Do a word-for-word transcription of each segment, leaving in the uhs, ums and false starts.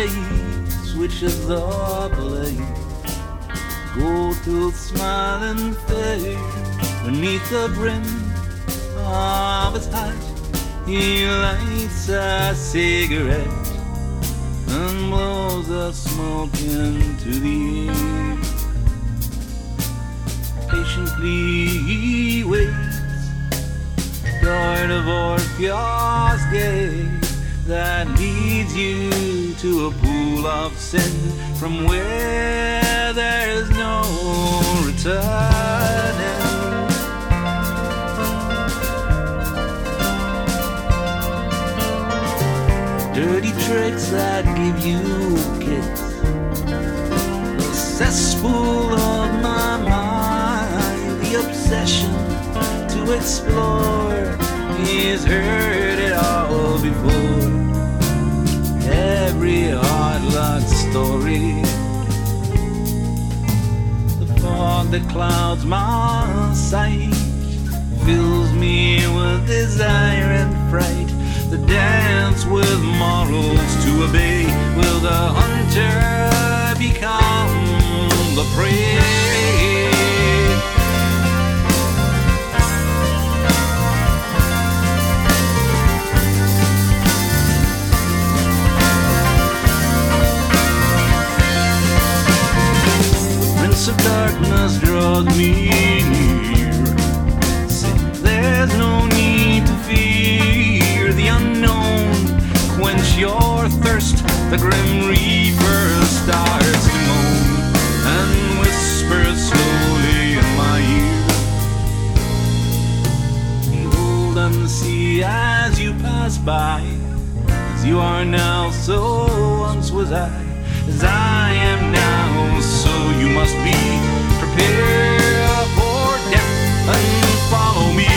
face, which is the blade, go to smiling face. Beneath the brim of his hat, he lights a cigarette and blows the smoke into the air. Patiently he waits, guard of Orpheus' gate that leads you to a pool of sin from where there is no returning. Dirty tricks that give you a kiss, the cesspool of my mind, the obsession to explore. He's heard it all before, every hard luck story. The fog that clouds my sight fills me with desire and fright. The dance with morals to obey. Will the hunter become the prey? The Prince of Darkness draws me near, saying there's no need to fear the unknown. Quench your thirst, the grim reaper starts to moan and whispers slowly in my ear. Behold and see as you pass by, as you are now, so once was I. As I am now, so you must be. Prepare for death and follow me.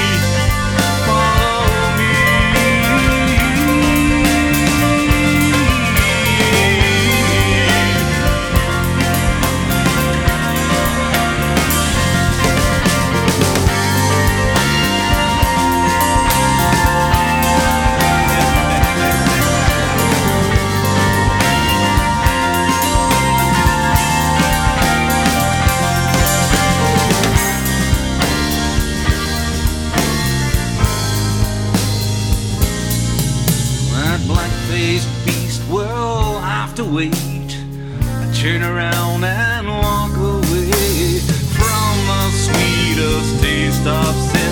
Wait, I turn around and walk away from the sweetest taste of sin.